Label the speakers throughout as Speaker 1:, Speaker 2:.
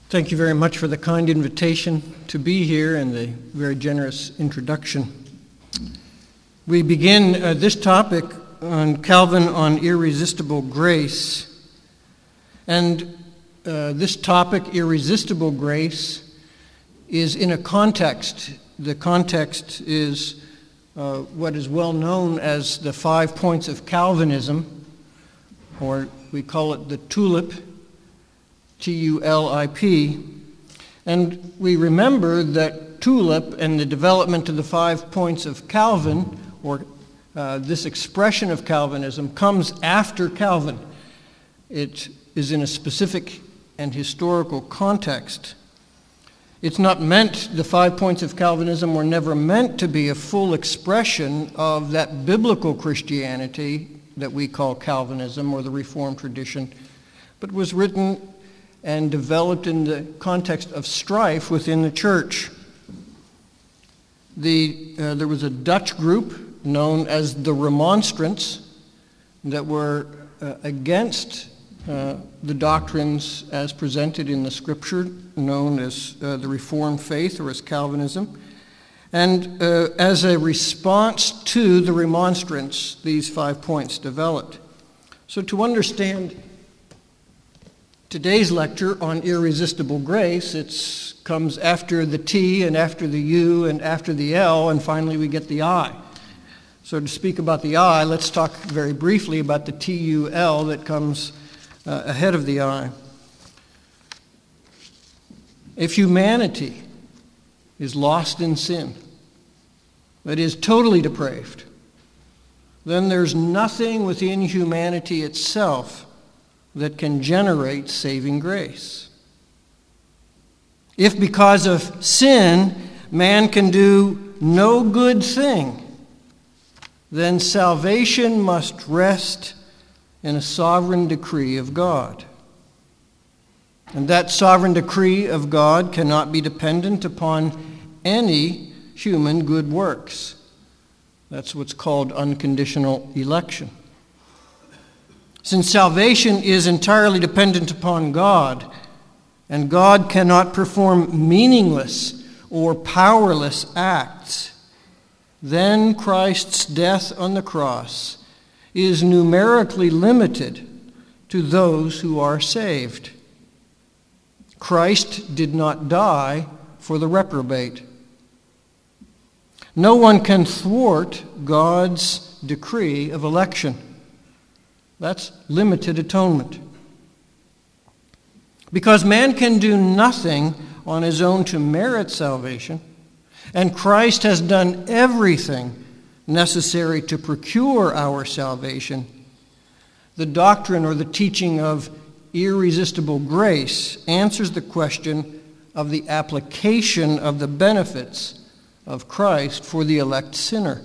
Speaker 1: Thank you very much for the kind invitation to be here and the very generous introduction. We begin this topic on Calvin on irresistible grace. And this topic, irresistible grace, is in a context. The context is what is well known as the 5 points of Calvinism, or we call it the TULIP, T-U-L-I-P, and we remember that TULIP and the development of the 5 points of Calvin, or this expression of Calvinism, comes after Calvin. It is in a specific and historical context. It's not meant, the 5 points of Calvinism were never meant to be a full expression of that biblical Christianity that we call Calvinism or the Reformed tradition, but was written and developed in the context of strife within the church. There was a Dutch group known as the Remonstrants that were against the doctrines as presented in the Scripture, known as the Reformed faith or as Calvinism. And as a response to the Remonstrants, these 5 points developed. So to understand today's lecture on irresistible grace, it comes after the T and after the U and after the L, and finally we get the I. So to speak about the I, let's talk very briefly about the T-U-L that comes ahead of the I. If humanity is lost in sin, that is totally depraved, then there's nothing within humanity itself that can generate saving grace. If because of sin, man can do no good thing, then salvation must rest in a sovereign decree of God. And that sovereign decree of God cannot be dependent upon any human good works. That's what's called unconditional election. Since salvation is entirely dependent upon God, and God cannot perform meaningless or powerless acts, then Christ's death on the cross is numerically limited to those who are saved. Christ did not die for the reprobate. No one can thwart God's decree of election. That's limited atonement. Because man can do nothing on his own to merit salvation, and Christ has done everything necessary to procure our salvation, the doctrine or the teaching of irresistible grace answers the question of the application of the benefits of Christ for the elect sinner.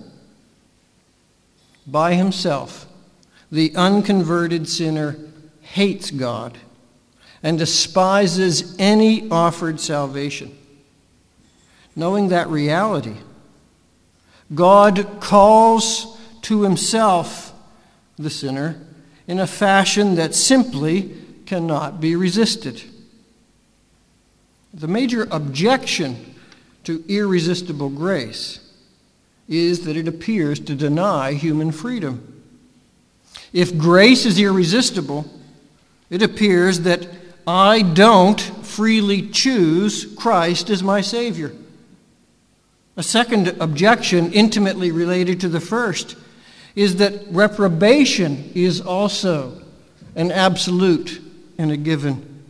Speaker 1: By himself, the unconverted sinner hates God and despises any offered salvation. Knowing that reality, God calls to himself the sinner in a fashion that simply cannot be resisted. The major objection to irresistible grace is that it appears to deny human freedom. If grace is irresistible, it appears that I don't freely choose Christ as my Savior. A second objection, intimately related to the first, is that reprobation is also an absolute and a given.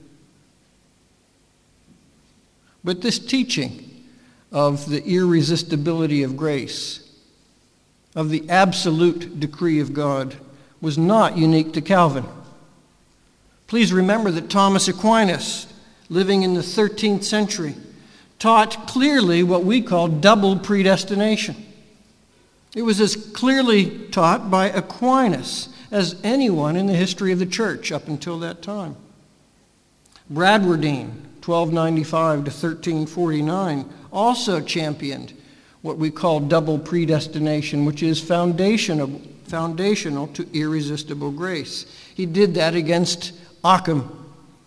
Speaker 1: But this teaching of the irresistibility of grace, of the absolute decree of God, was not unique to Calvin. Please remember that Thomas Aquinas, living in the 13th century, taught clearly what we call double predestination. It was as clearly taught by Aquinas as anyone in the history of the church up until that time. Bradwardine, 1295 to 1349, also championed what we call double predestination, which is foundational to irresistible grace. He did that against Occam.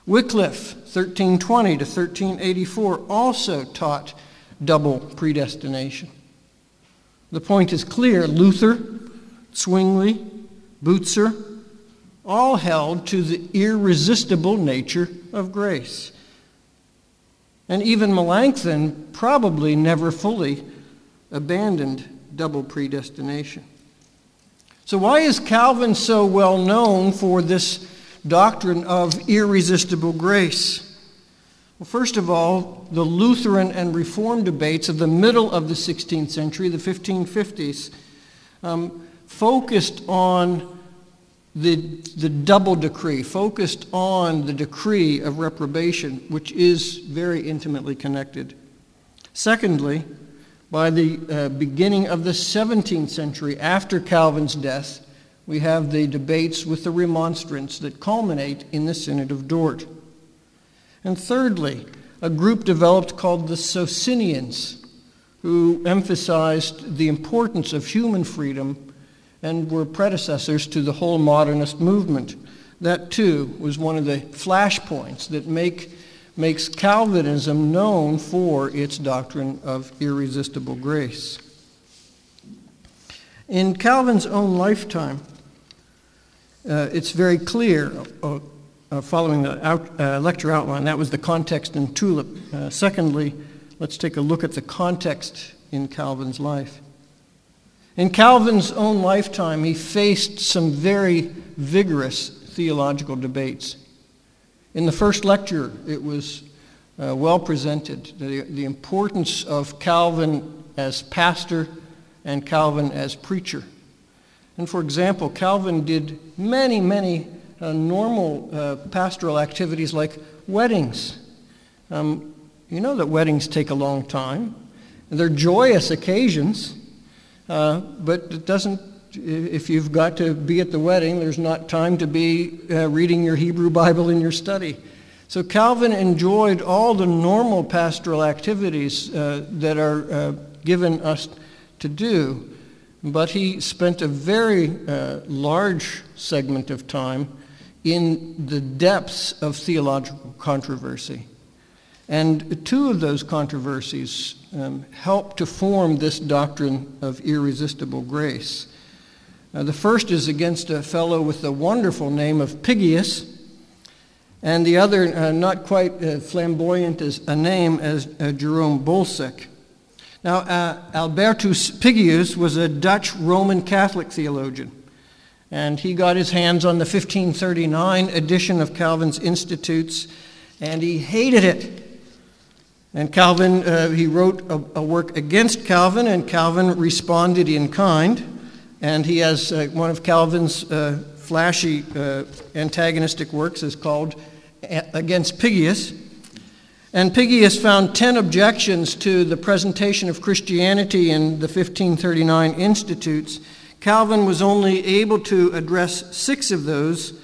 Speaker 1: Wycliffe, 1320 to 1384, also taught double predestination. The point is clear. Luther, Zwingli, Bucer, all held to the irresistible nature of grace. And even Melanchthon probably never fully abandoned double predestination. So why is Calvin so well known for this doctrine of irresistible grace? Well, first of all, the Lutheran and Reformed debates of the middle of the 16th century, the 1550s, focused on the double decree, focused on the decree of reprobation, which is very intimately connected. Secondly, by the beginning of the 17th century, after Calvin's death, we have the debates with the Remonstrants that culminate in the Synod of Dort. And thirdly, a group developed called the Socinians, who emphasized the importance of human freedom and were predecessors to the whole modernist movement. That, too, was one of the flashpoints that makes Calvinism known for its doctrine of irresistible grace. In Calvin's own lifetime, it's very clear, following the lecture outline, that was the context in Tulip. Secondly, let's take a look at the context in Calvin's life. In Calvin's own lifetime, he faced some very vigorous theological debates. In the first lecture, it was well presented, the importance of Calvin as pastor and Calvin as preacher. And for example, Calvin did many normal pastoral activities like weddings. You know that weddings take a long time. They're joyous occasions, but it doesn't, if you've got to be at the wedding, there's not time to be reading your Hebrew Bible in your study. So Calvin enjoyed all the normal pastoral activities that are given us to do, but he spent a very large segment of time in the depths of theological controversy. And two of those controversies helped to form this doctrine of irresistible grace. The first is against a fellow with the wonderful name of Pigius, and the other, not quite flamboyant as a name, as Jerome Bolsek. Now, Albertus Pigius was a Dutch Roman Catholic theologian, and he got his hands on the 1539 edition of Calvin's Institutes, and he hated it. And Calvin, he wrote a work against Calvin, and Calvin responded in kind. And he has one of Calvin's flashy antagonistic works is called Against Pigius. And Pigius found 10 objections to the presentation of Christianity in the 1539 Institutes. Calvin was only able to address 6 of those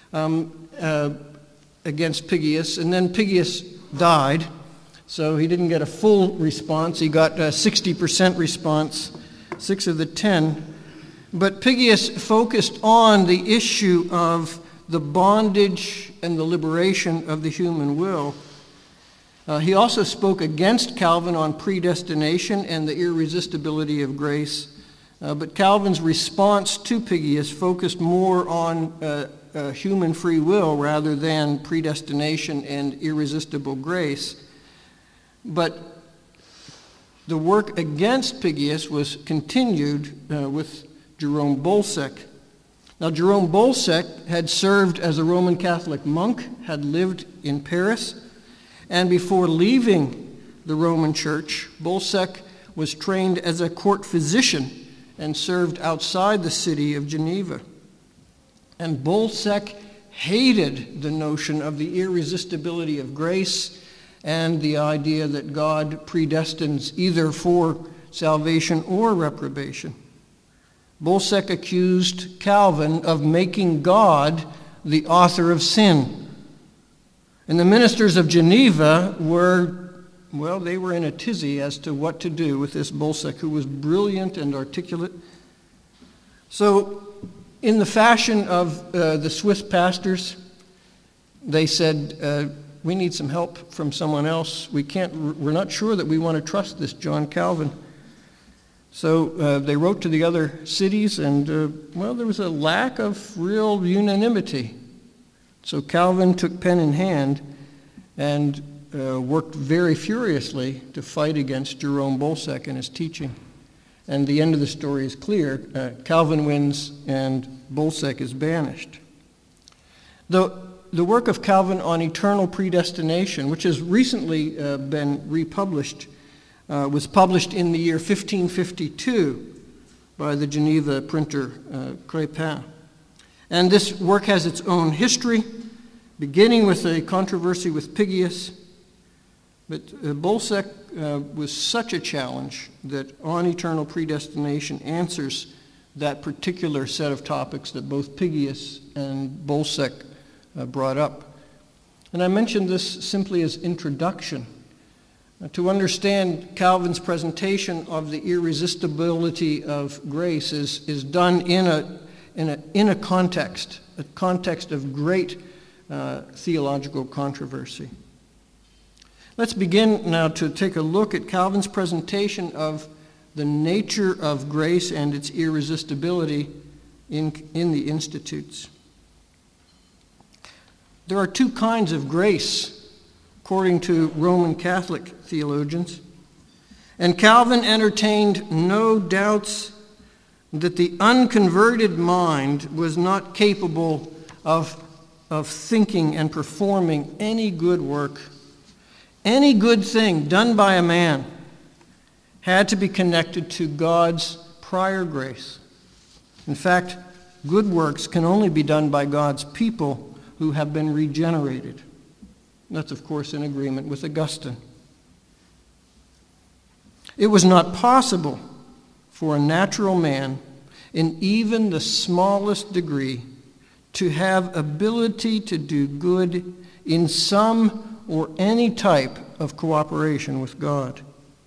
Speaker 1: against Pigius, and then Pigius died, so he didn't get a full response. He got a 60% response, 6 of the 10. But Pigius focused on the issue of the bondage and the liberation of the human will. He also spoke against Calvin on predestination and the irresistibility of grace. But Calvin's response to Pigius focused more on human free will rather than predestination and irresistible grace. But the work against Pigius was continued with Jerome Bolsek. Now, Jerome Bolsek had served as a Roman Catholic monk, had lived in Paris, and before leaving the Roman Church, Bolsek was trained as a court physician and served outside the city of Geneva. And Bolsek hated the notion of the irresistibility of grace and the idea that God predestines either for salvation or reprobation. Bolsek accused Calvin of making God the author of sin. And the ministers of Geneva they were in a tizzy as to what to do with this Bolsek, who was brilliant and articulate. So, in the fashion of the Swiss pastors, they said, we need some help from someone else. We're not sure that we want to trust this John Calvin. So they wrote to the other cities, and there was a lack of real unanimity. So Calvin took pen in hand and worked very furiously to fight against Jerome Bolsec and his teaching. And the end of the story is clear. Calvin wins and Bolsec is banished. The work of Calvin on eternal predestination, which has recently been republished, was published in the year 1552 by the Geneva printer Crépin. And this work has its own history, beginning with a controversy with Pyggius. But Bolsec was such a challenge that On Eternal Predestination answers that particular set of topics that both Pyggius and Bolsec brought up. And I mentioned this simply as introduction. To understand Calvin's presentation of the irresistibility of grace is done in a context of great theological controversy. Let's begin now to take a look at Calvin's presentation of the nature of grace and its irresistibility in the Institutes. There are two kinds of grace, according to Roman Catholic theologians, and Calvin entertained no doubts that the unconverted mind was not capable of thinking and performing any good work. Any good thing done by a man had to be connected to God's prior grace. In fact, good works can only be done by God's people who have been regenerated. That's, of course, in agreement with Augustine. It was not possible for a natural man, in even the smallest degree, to have ability to do good in some or any type of cooperation with God.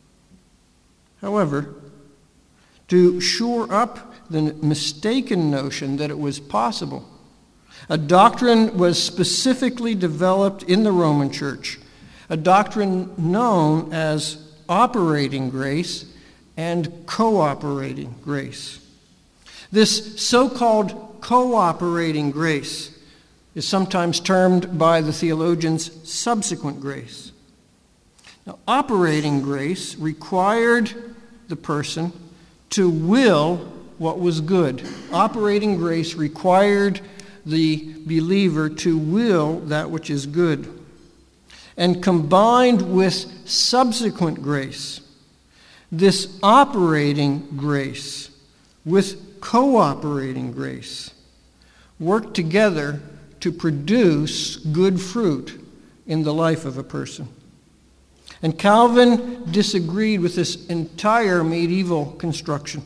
Speaker 1: However, to shore up the mistaken notion that it was possible, a doctrine was specifically developed in the Roman Church, a doctrine known as operating grace and cooperating grace. This so-called cooperating grace is sometimes termed by the theologians subsequent grace. Now, operating grace required the person to will what was good. Operating grace required the believer to will that which is good. And combined with subsequent grace, this operating grace with cooperating grace work together to produce good fruit in the life of a person. And Calvin disagreed with this entire medieval construction,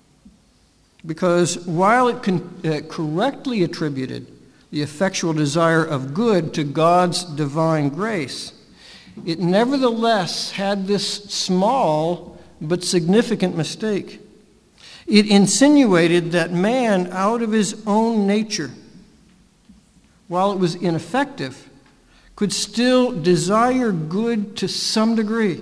Speaker 1: because while it correctly attributed the effectual desire of good to God's divine grace, it nevertheless had this small but significant mistake. It insinuated that man, out of his own nature, while it was ineffective, could still desire good to some degree.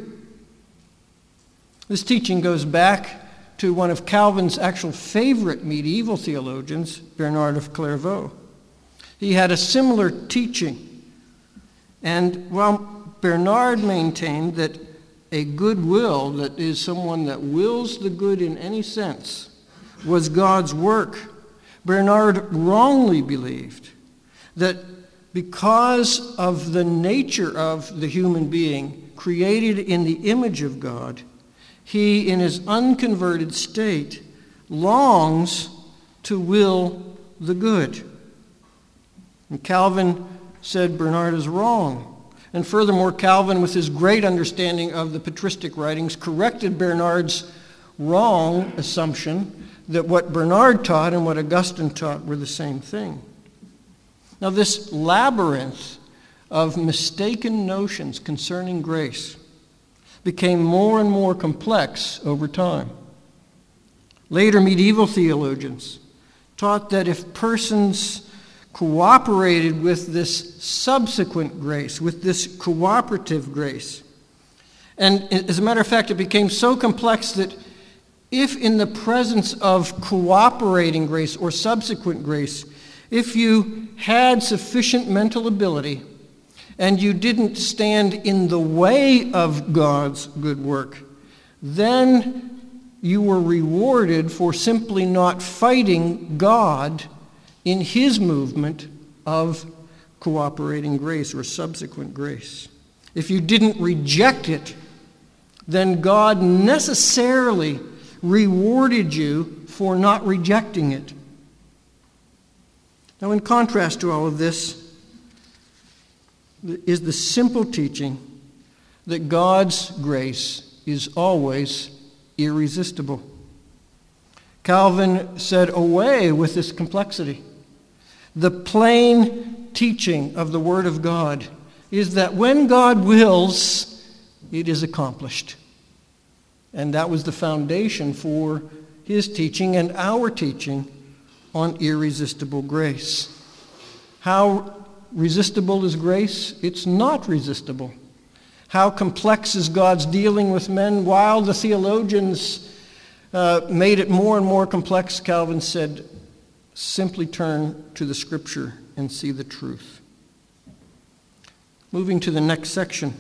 Speaker 1: This teaching goes back to one of Calvin's actual favorite medieval theologians, Bernard of Clairvaux. He had a similar teaching. And while Bernard maintained that a good will, that is someone that wills the good in any sense, was God's work, Bernard wrongly believed that because of the nature of the human being created in the image of God, he, in his unconverted state, longs to will the good. And Calvin said Bernard is wrong. And furthermore, Calvin, with his great understanding of the patristic writings, corrected Bernard's wrong assumption that what Bernard taught and what Augustine taught were the same thing. Now, this labyrinth of mistaken notions concerning grace became more and more complex over time. Later medieval theologians taught that if persons cooperated with this subsequent grace, with this cooperative grace. And as a matter of fact, it became so complex that if in the presence of cooperating grace or subsequent grace, if you had sufficient mental ability and you didn't stand in the way of God's good work, then you were rewarded for simply not fighting God in his movement of cooperating grace or subsequent grace. If you didn't reject it, then God necessarily rewarded you for not rejecting it. Now, in contrast to all of this is the simple teaching that God's grace is always irresistible. Calvin said, "Away with this complexity. The plain teaching of the Word of God is that when God wills, it is accomplished." And that was the foundation for his teaching and our teaching on irresistible grace. How resistible is grace? It's not resistible. How complex is God's dealing with men? While the theologians made it more and more complex, Calvin said, simply turn to the Scripture and see the truth. Moving to the next section.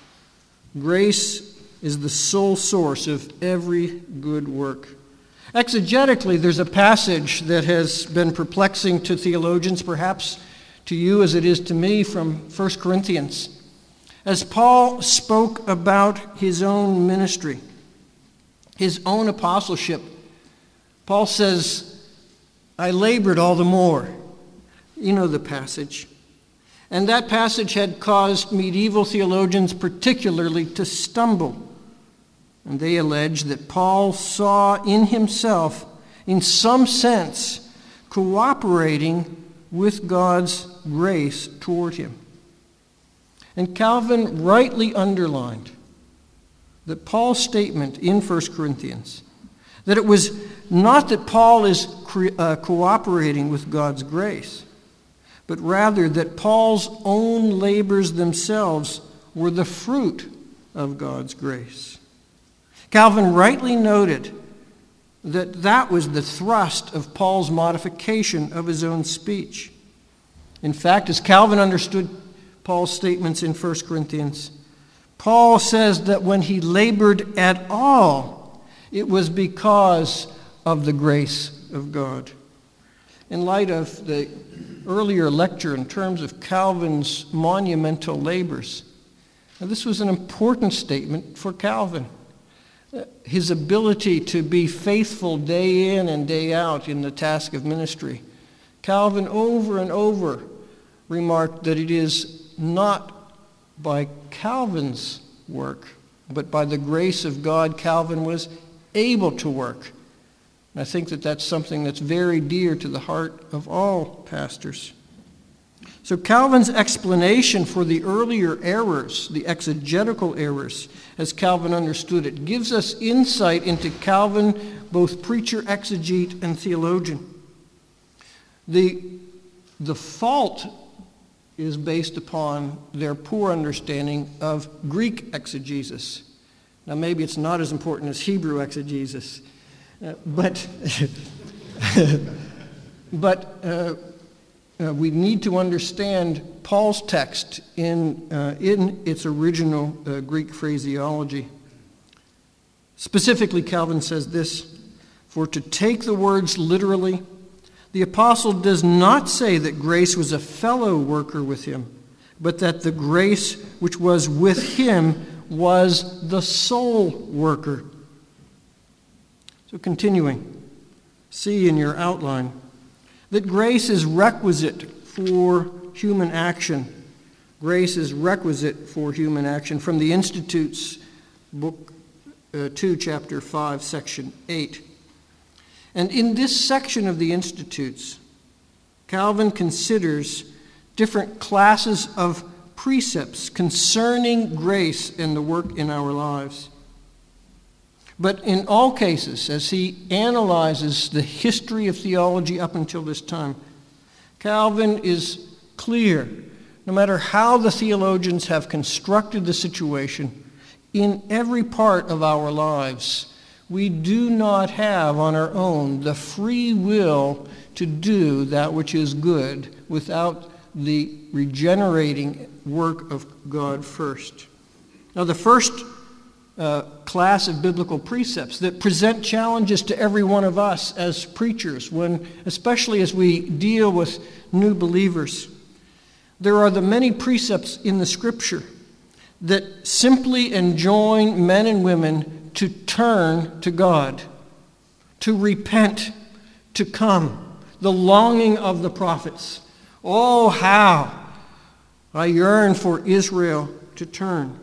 Speaker 1: Grace is the sole source of every good work. Exegetically, there's a passage that has been perplexing to theologians, perhaps to you as it is to me, from 1 Corinthians. As Paul spoke about his own ministry, his own apostleship, Paul says, "I labored all the more." You know the passage. And that passage had caused medieval theologians particularly to stumble. And they allege that Paul saw in himself, in some sense, cooperating with God's grace toward him. And Calvin rightly underlined that Paul's statement in 1 Corinthians, that it was not that Paul is cooperating with God's grace, but rather that Paul's own labors themselves were the fruit of God's grace. Calvin rightly noted that that was the thrust of Paul's modification of his own speech. In fact, as Calvin understood Paul's statements in 1 Corinthians, Paul says that when he labored at all, it was because of the grace of God. In light of the earlier lecture in terms of Calvin's monumental labors, now this was an important statement for Calvin. His ability to be faithful day in and day out in the task of ministry. Calvin over and over remarked that it is not by Calvin's work, but by the grace of God Calvin was able to work. And I think that that's something that's very dear to the heart of all pastors. So Calvin's explanation for the earlier errors, the exegetical errors, as Calvin understood it, gives us insight into Calvin, both preacher, exegete, and theologian. The fault is based upon their poor understanding of Greek exegesis. Now maybe it's not as important as Hebrew exegesis, but we need to understand Paul's text in its original Greek phraseology. Specifically, Calvin says this, "For to take the words literally, the apostle does not say that grace was a fellow worker with him, but that the grace which was with him was the sole worker." So continuing, see in your outline that grace is requisite for human action. Grace is requisite for human action from the Institutes, Book 2, Chapter 5, Section 8. And in this section of the Institutes, Calvin considers different classes of precepts concerning grace and the work in our lives. But in all cases, as he analyzes the history of theology up until this time, Calvin is clear. No matter how the theologians have constructed the situation, in every part of our lives, we do not have on our own the free will to do that which is good without the regenerating work of God first. Now, the first class of biblical precepts that present challenges to every one of us as preachers, especially as we deal with new believers. There are the many precepts in the Scripture that simply enjoin men and women to turn to God, to repent, to come. The longing of the prophets. Oh, how I yearn for Israel to turn.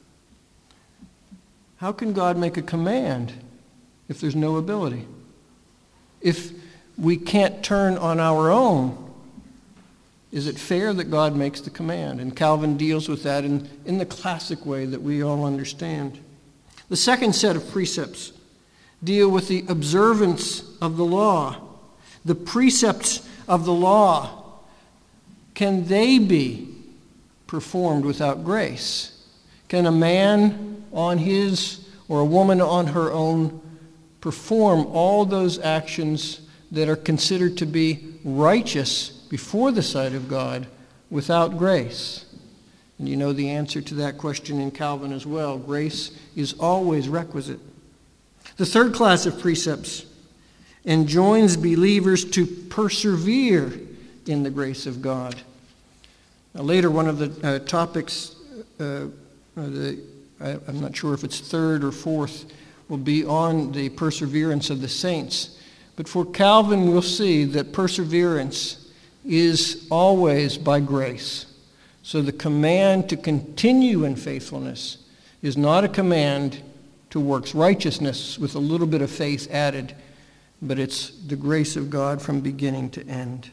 Speaker 1: How can God make a command if there's no ability? If we can't turn on our own, is it fair that God makes the command? And Calvin deals with that in the classic way that we all understand. The second set of precepts deal with the observance of the law. The precepts of the law, can they be performed without grace? Can a man on his or a woman on her own perform all those actions that are considered to be righteous before the sight of God without grace? And you know the answer to that question in Calvin as well. Grace is always requisite. The third class of precepts enjoins believers to persevere in the grace of God. Now, later, one of the topics, I'm not sure if it's third or fourth, will be on the perseverance of the saints. But for Calvin, we'll see that perseverance is always by grace. So the command to continue in faithfulness is not a command to works righteousness with a little bit of faith added, but it's the grace of God from beginning to end.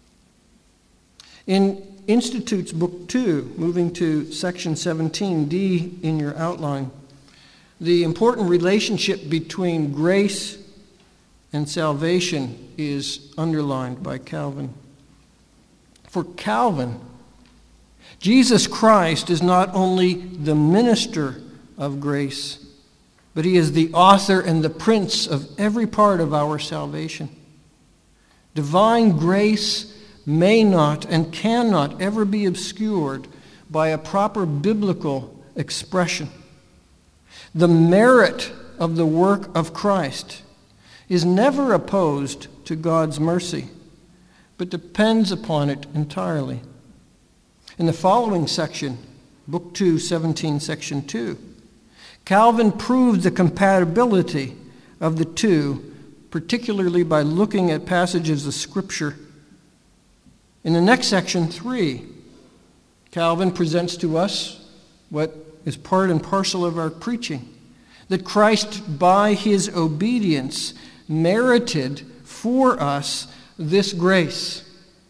Speaker 1: In Institutes Book 2, moving to section 17D in your outline, the important relationship between grace and salvation is underlined by Calvin. For Calvin, Jesus Christ is not only the minister of grace, but he is the author and the prince of every part of our salvation. Divine grace may not and cannot ever be obscured by a proper biblical expression. The merit of the work of Christ is never opposed to God's mercy, but depends upon it entirely. In the following section, Book 2, 17, Section 2, Calvin proved the compatibility of the two, particularly by looking at passages of Scripture. In the next section, 3, Calvin presents to us what is part and parcel of our preaching, that Christ, by his obedience, merited for us this grace.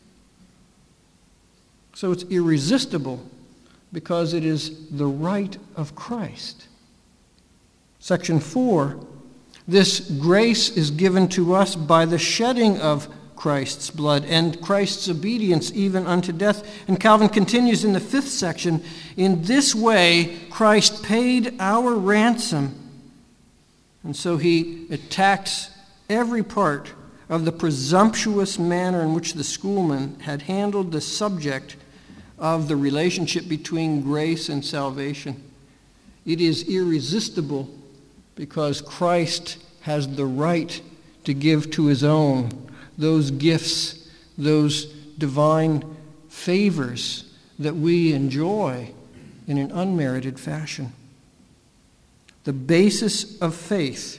Speaker 1: So it's irresistible because it is the right of Christ. Section 4, this grace is given to us by the shedding of Christ's blood and Christ's obedience even unto death. And Calvin continues in the 5th section, in this way Christ paid our ransom. And so he attacks every part of the presumptuous manner in which the schoolmen had handled the subject of the relationship between grace and salvation. It is irresistible because Christ has the right to give to his own those gifts, those divine favors that we enjoy in an unmerited fashion. The basis of faith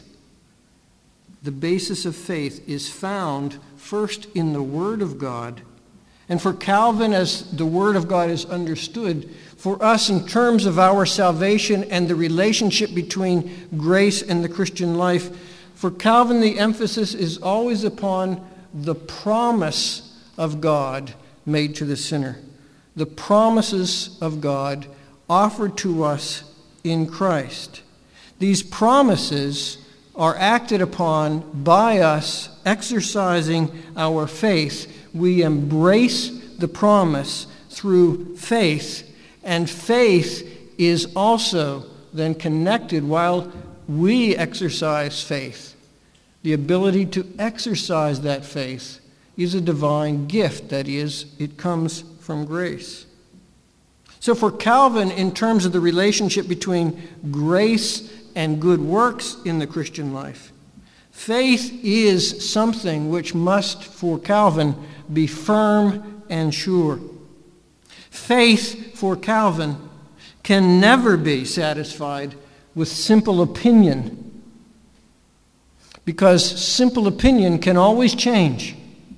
Speaker 1: is found first in the Word of God. And for Calvin, as the Word of God is understood, for us in terms of our salvation and the relationship between grace and the Christian life, for Calvin the emphasis is always upon the promise of God made to the sinner. The promises of God offered to us in Christ. These promises are acted upon by us exercising our faith. We embrace the promise through faith, and faith is also then connected while we exercise faith. The ability to exercise that faith is a divine gift. That is, it comes from grace. So for Calvin, in terms of the relationship between grace and good works in the Christian life, faith is something which must, for Calvin, be firm and sure. Faith, for Calvin, can never be satisfied with simple opinion, because simple opinion can always change.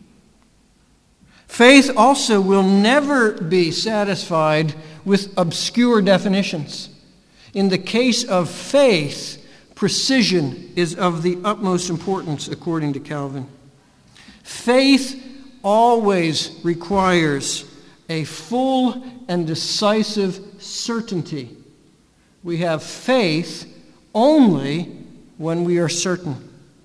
Speaker 1: Faith also will never be satisfied with obscure definitions. In the case of faith, precision is of the utmost importance, according to Calvin. Faith always requires a full and decisive certainty. We have faith only when we are certain.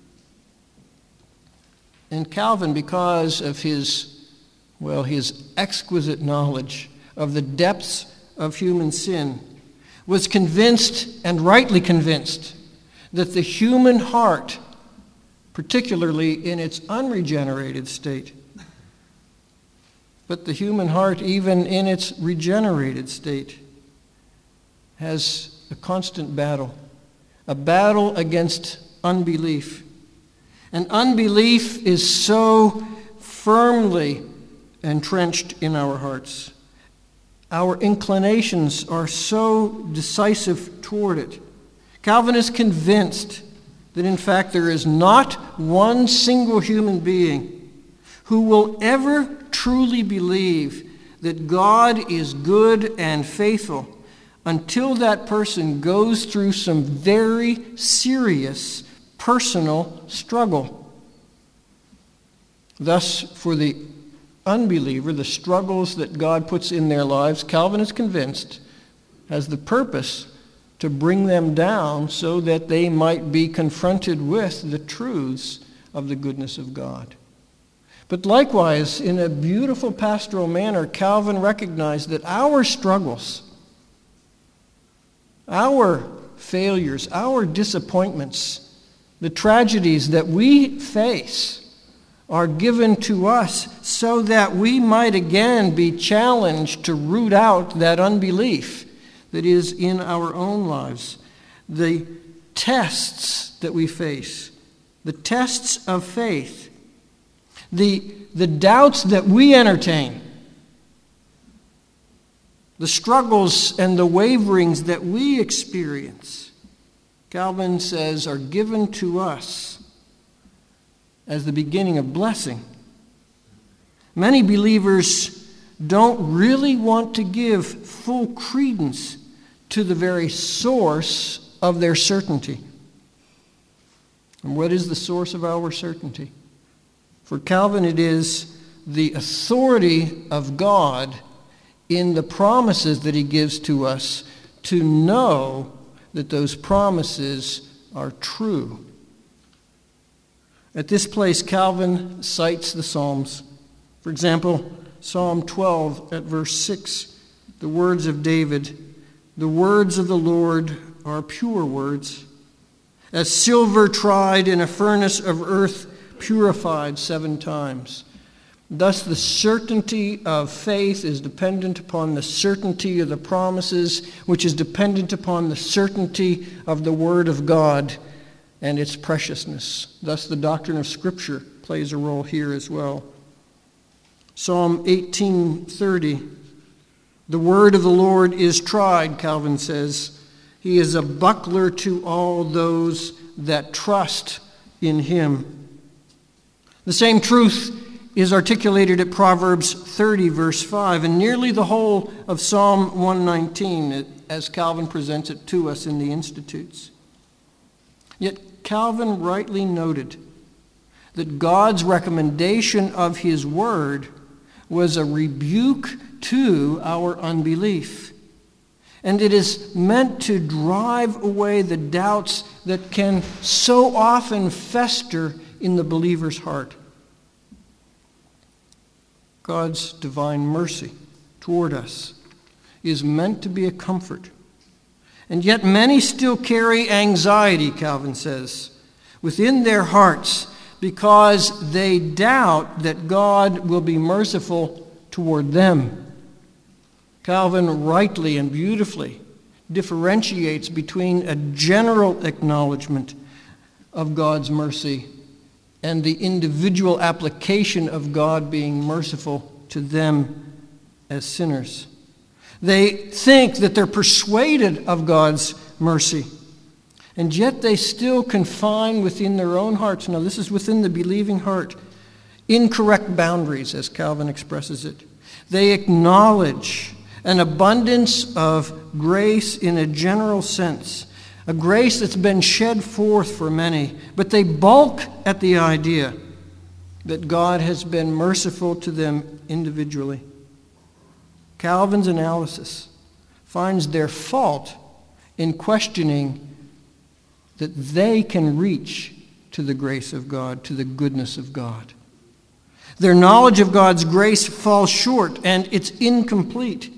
Speaker 1: And Calvin, because of his exquisite knowledge of the depths of human sin, was convinced, and rightly convinced, that the human heart, particularly in its unregenerated state, but the human heart, even in its regenerated state, has a constant battle, a battle against unbelief. And unbelief is so firmly entrenched in our hearts. Our inclinations are so decisive toward it. Calvin is convinced that, in fact, there is not one single human being who will ever truly believe that God is good and faithful until that person goes through some very serious personal struggle. Thus, for the unbeliever, the struggles that God puts in their lives, Calvin is convinced, has the purpose to bring them down so that they might be confronted with the truths of the goodness of God. But likewise, in a beautiful pastoral manner, Calvin recognized that our struggles, our failures, our disappointments, the tragedies that we face are given to us so that we might again be challenged to root out that unbelief that is in our own lives. The tests that we face, the tests of faith, the doubts that we entertain, the struggles and the waverings that we experience, Calvin says, are given to us as the beginning of blessing. Many believers don't really want to give full credence to the very source of their certainty. And what is the source of our certainty? For Calvin, it is the authority of God in the promises that he gives to us to know that those promises are true. At this place, Calvin cites the Psalms. For example, Psalm 12 at verse 6, the words of David, "The words of the Lord are pure words, as silver tried in a furnace of earth, purified 7 times. Thus the certainty of faith is dependent upon the certainty of the promises, which is dependent upon the certainty of the Word of God and its preciousness. Thus the doctrine of Scripture plays a role here as well. Psalm 18:30, "The word of the Lord is tried," Calvin says. "He is a buckler to all those that trust in him." The same truth is articulated at Proverbs 30, verse 5, and nearly the whole of Psalm 119, as Calvin presents it to us in the Institutes. Yet Calvin rightly noted that God's recommendation of his word was a rebuke to our unbelief. And it is meant to drive away the doubts that can so often fester in the believer's heart. God's divine mercy toward us is meant to be a comfort. And yet many still carry anxiety, Calvin says, within their hearts because they doubt that God will be merciful toward them. Calvin rightly and beautifully differentiates between a general acknowledgement of God's mercy and the individual application of God being merciful to them as sinners. They think that they're persuaded of God's mercy, and yet they still confine within their own hearts, now this is within the believing heart, incorrect boundaries, as Calvin expresses it. They acknowledge an abundance of grace in a general sense, a grace that's been shed forth for many, but they balk at the idea that God has been merciful to them individually. Calvin's analysis finds their fault in questioning that they can reach to the grace of God, to the goodness of God. Their knowledge of God's grace falls short, and it's incomplete.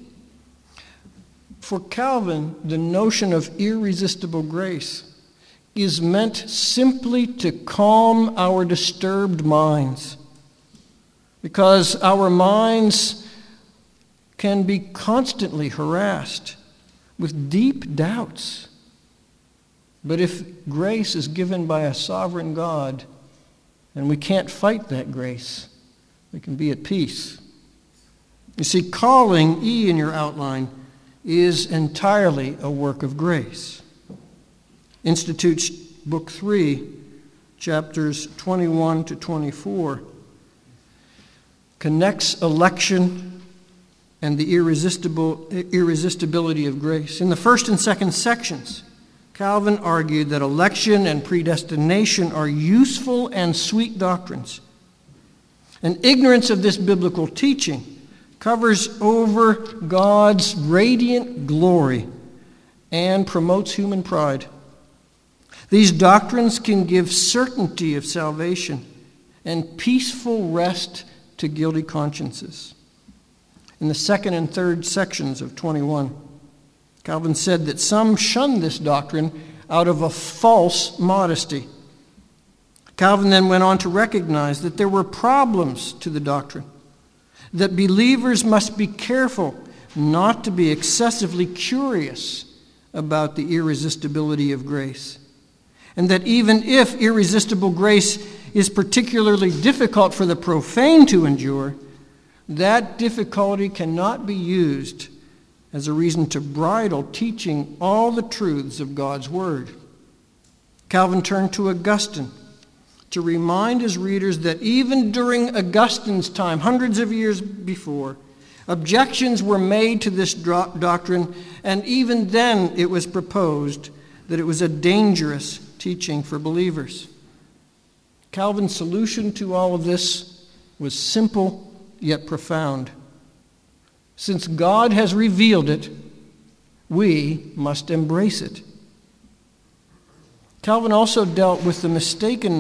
Speaker 1: For Calvin, the notion of irresistible grace is meant simply to calm our disturbed minds, because our minds can be constantly harassed with deep doubts. But if grace is given by a sovereign God, and we can't fight that grace, we can be at peace. You see, calling, E in your outline, is entirely a work of grace. Institutes Book 3, chapters 21 to 24, connects election and the irresistibility of grace. In the first and second sections, Calvin argued that election and predestination are useful and sweet doctrines. And ignorance of this biblical teaching covers over God's radiant glory and promotes human pride. These doctrines can give certainty of salvation and peaceful rest to guilty consciences. In the second and third sections of 21, Calvin said that some shun this doctrine out of a false modesty. Calvin then went on to recognize that there were problems to the doctrine, that believers must be careful not to be excessively curious about the irresistibility of grace, and that even if irresistible grace is particularly difficult for the profane to endure, that difficulty cannot be used as a reason to bridle teaching all the truths of God's Word. Calvin turned to Augustine to remind his readers that even during Augustine's time, hundreds of years before, objections were made to this doctrine, and even then it was proposed that it was a dangerous teaching for believers. Calvin's solution to all of this was simple yet profound. Since God has revealed it, we must embrace it. Calvin also dealt with the mistaken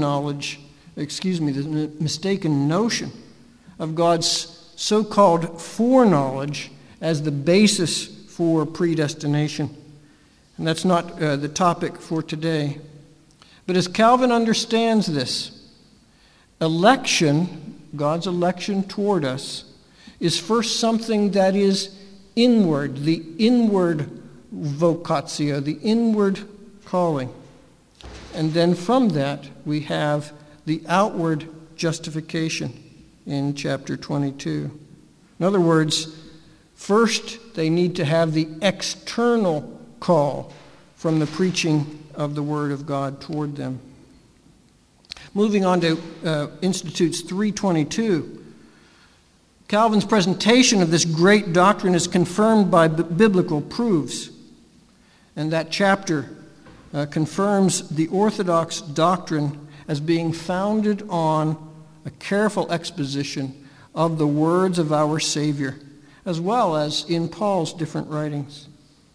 Speaker 1: notion of God's so-called foreknowledge as the basis for predestination. And that's not the topic for today. But as Calvin understands this, election, God's election toward us, is first something that is inward, the inward vocatio, the inward calling. And then from that, we have the outward justification in chapter 22. In other words, first they need to have the external call from the preaching of the Word of God toward them. Moving on to Institutes 322, Calvin's presentation of this great doctrine is confirmed by biblical proofs. And that chapter confirms the Orthodox doctrine as being founded on a careful exposition of the words of our Savior, as well as in Paul's different writings.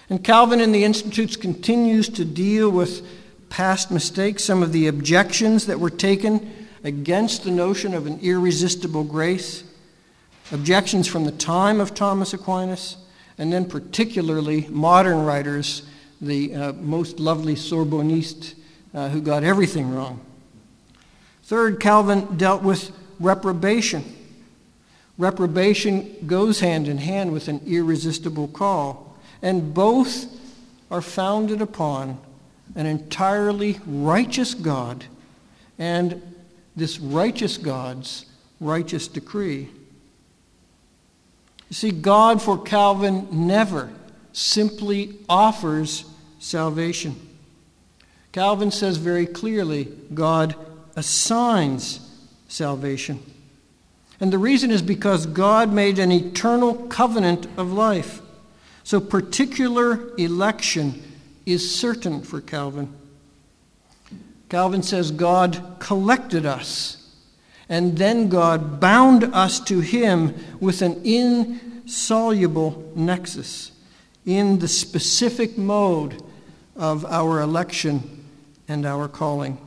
Speaker 1: And Calvin in the Institutes continues to deal with past mistakes, some of the objections that were taken against the notion of an irresistible grace, objections from the time of Thomas Aquinas, and then particularly modern writers, the most lovely Sorbonnists who got everything wrong. Third, Calvin dealt with reprobation. Reprobation goes hand in hand with an irresistible call, and both are founded upon an entirely righteous God and this righteous God's righteous decree. You see, God for Calvin never simply offers salvation. Calvin says very clearly, God assigns salvation. And the reason is because God made an eternal covenant of life. So particular election is certain for Calvin. Calvin says God collected us, and then God bound us to him with an insoluble nexus in the specific mode of our election and our calling.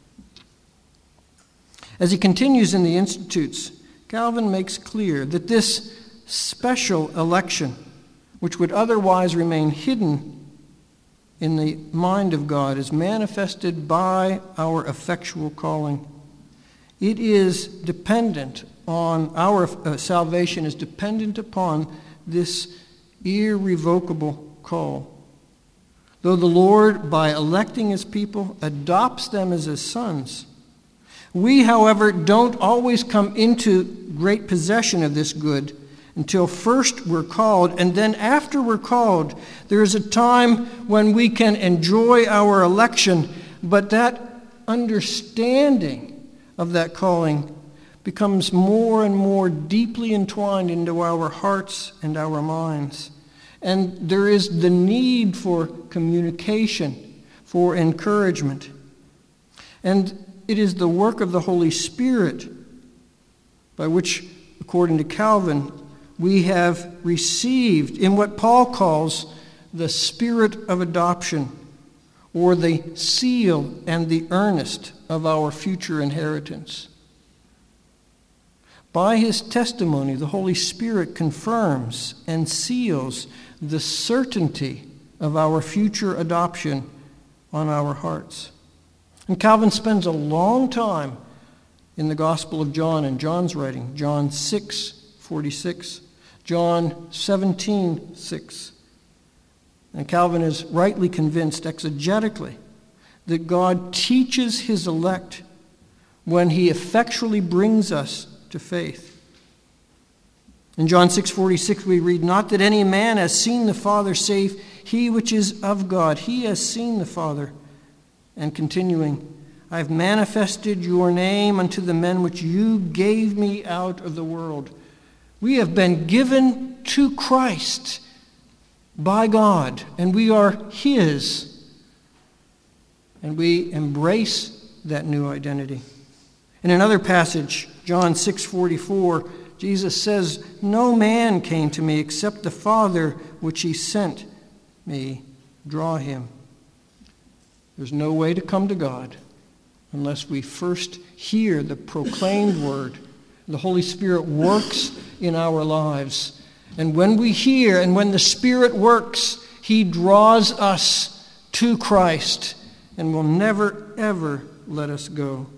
Speaker 1: As he continues in the Institutes, Calvin makes clear that this special election, which would otherwise remain hidden in the mind of God, is manifested by our effectual calling. It is dependent on our salvation is dependent upon this irrevocable call. Though the Lord, by electing his people, adopts them as his sons, we, however, don't always come into great possession of this good until first we're called, and then after we're called, there is a time when we can enjoy our election, but that understanding of that calling becomes more and more deeply entwined into our hearts and our minds. And there is the need for communication, for encouragement. And it is the work of the Holy Spirit by which, according to Calvin, we have received in what Paul calls the spirit of adoption, or the seal and the earnest of our future inheritance. By his testimony, the Holy Spirit confirms and seals the certainty of our future adoption on our hearts. And Calvin spends a long time in the Gospel of John and John's writing, John 6:46, John 17:6. And Calvin is rightly convinced exegetically that God teaches his elect when he effectually brings us to faith. In John 6:46 we read, "Not that any man has seen the Father save he which is of God. He has seen the Father." And continuing, "I have manifested your name unto the men which you gave me out of the world." We have been given to Christ by God, and we are his. And we embrace that new identity. In another passage, John 6:44, Jesus says, "No man came to me except the Father which he sent me draw him." There's no way to come to God unless we first hear the proclaimed word. The Holy Spirit works in our lives. And when we hear and when the Spirit works, he draws us to Christ and will never, ever let us go.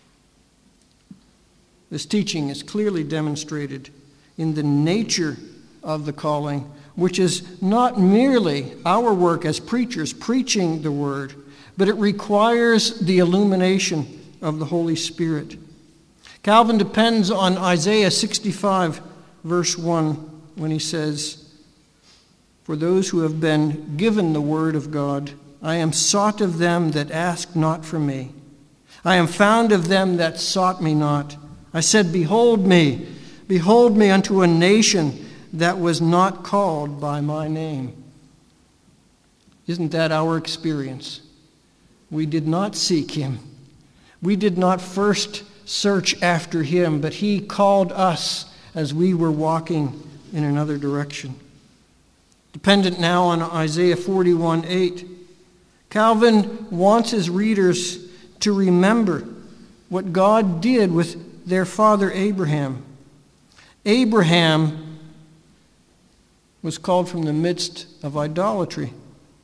Speaker 1: This teaching is clearly demonstrated in the nature of the calling, which is not merely our work as preachers preaching the word, but it requires the illumination of the Holy Spirit. Calvin depends on Isaiah 65, verse 1, when he says, "For those who have been given the word of God, I am sought of them that ask not for me. I am found of them that sought me not. I said, behold me unto a nation that was not called by my name." Isn't that our experience? We did not seek him. We did not first search after him, but he called us as we were walking in another direction. The Dependent now on Isaiah 41:8, Calvin wants his readers to remember what God did with their father Abraham. Abraham was called from the midst of idolatry.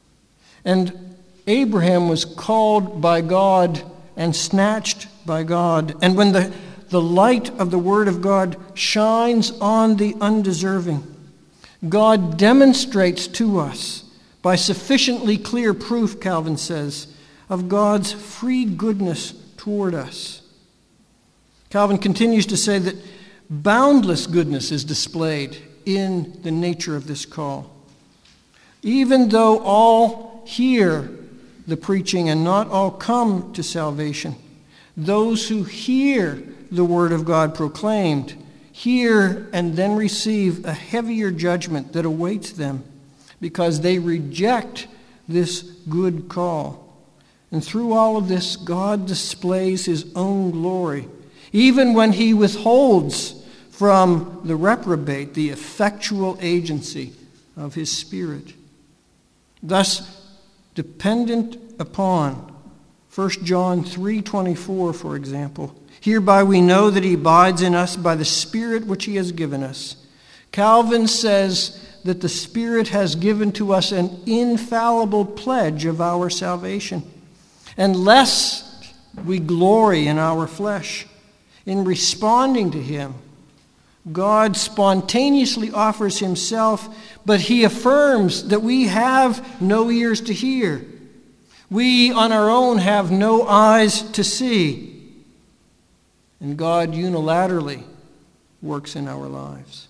Speaker 1: And Abraham was called by God and snatched by God. And when the light of the Word of God shines on the undeserving, God demonstrates to us, by sufficiently clear proof, Calvin says, of God's free goodness toward us. Calvin continues to say that boundless goodness is displayed in the nature of this call. Even though all hear the preaching and not all come to salvation, those who hear the word of God proclaimed hear and then receive a heavier judgment that awaits them because they reject this good call. And through all of this, God displays his own glory, even when he withholds from the reprobate the effectual agency of his Spirit. Thus, dependent upon 1 John 3:24, for example, hereby we know that he abides in us by the Spirit which he has given us. Calvin says that the Spirit has given to us an infallible pledge of our salvation. And lest we glory in our flesh, in responding to him, God spontaneously offers himself, but he affirms that we have no ears to hear. We on our own have no eyes to see. And God unilaterally works in our lives.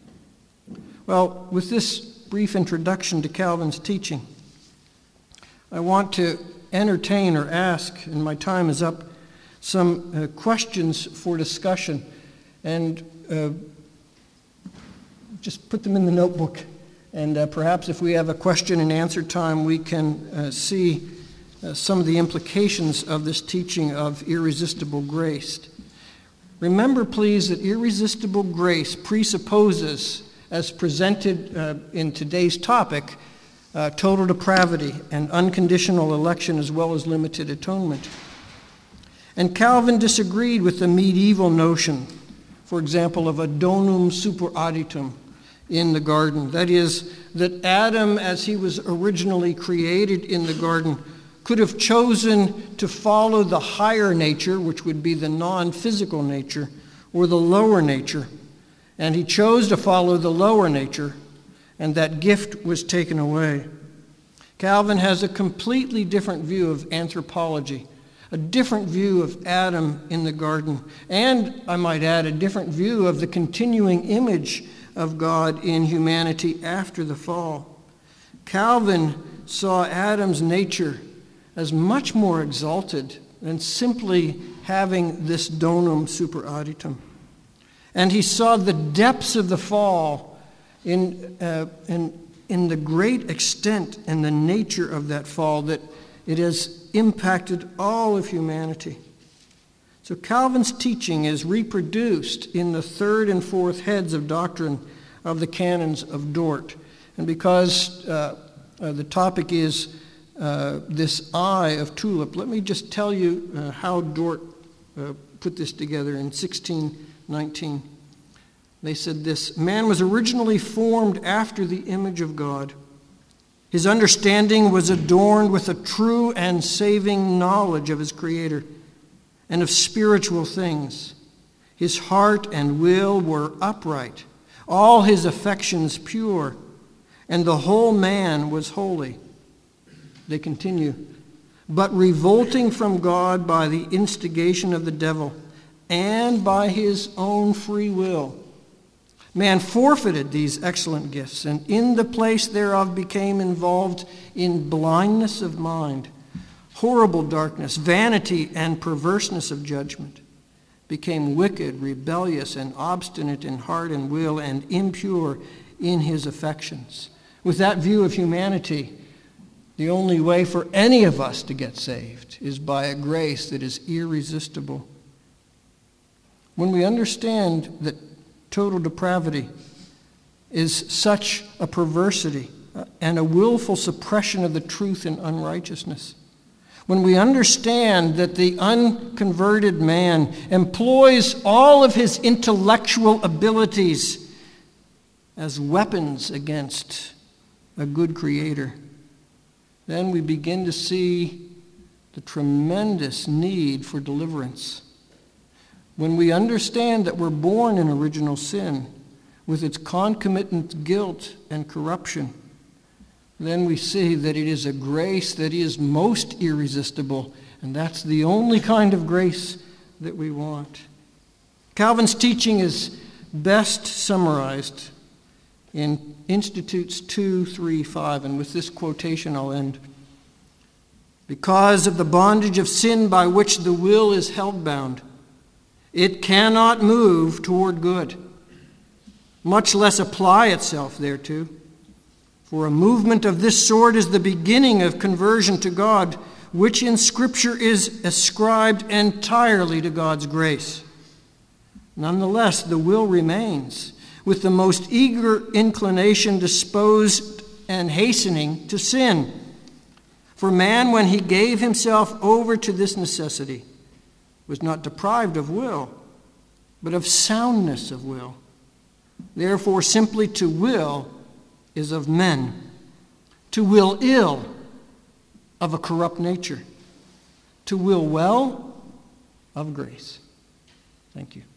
Speaker 1: Well, with this brief introduction to Calvin's teaching, I want to entertain or ask, and my time is up, some questions for discussion. And just put them in the notebook. And perhaps if we have a question and answer time, we can see some of the implications of this teaching of irresistible grace. Remember, please, that irresistible grace presupposes, as presented in today's topic, total depravity and unconditional election as well as limited atonement. And Calvin disagreed with the medieval notion, for example, of a donum super aditum in the garden. That is, that Adam, as he was originally created in the garden, could have chosen to follow the higher nature, which would be the non-physical nature, or the lower nature. And he chose to follow the lower nature, and that gift was taken away. Calvin has a completely different view of anthropology, a different view of Adam in the garden, and, I might add, a different view of the continuing image of God in humanity after the fall. Calvin saw Adam's nature as much more exalted than simply having this donum super aditum. And he saw the depths of the fall in the great extent and the nature of that fall, that it has impacted all of humanity. So Calvin's teaching is reproduced in the third and fourth heads of doctrine of the canons of Dort. And because the topic is this eye of tulip, let me just tell you how Dort put this together in 1619. They said this: man was originally formed after the image of God. His understanding was adorned with a true and saving knowledge of his Creator and of spiritual things. His heart and will were upright, all his affections pure, and the whole man was holy. They continue, but revolting from God by the instigation of the devil and by his own free will, man forfeited these excellent gifts, and in the place thereof became involved in blindness of mind, horrible darkness, vanity, and perverseness of judgment, became wicked, rebellious, and obstinate in heart and will, and impure in his affections. With that view of humanity, the only way for any of us to get saved is by a grace that is irresistible. When we understand that total depravity is such a perversity and a willful suppression of the truth in unrighteousness. When we understand that the unconverted man employs all of his intellectual abilities as weapons against a good Creator, then we begin to see the tremendous need for deliverance. When we understand that we're born in original sin with its concomitant guilt and corruption, then we see that it is a grace that is most irresistible, and that's the only kind of grace that we want. Calvin's teaching is best summarized in Institutes 2, 3, 5, and with this quotation I'll end. Because of the bondage of sin by which the will is held bound, it cannot move toward good, much less apply itself thereto. For a movement of this sort is the beginning of conversion to God, which in Scripture is ascribed entirely to God's grace. Nonetheless, the will remains, with the most eager inclination disposed and hastening to sin. For man, when he gave himself over to this necessity, was not deprived of will, but of soundness of will. Therefore, simply to will is of men, to will ill of a corrupt nature, to will well of grace. Thank you.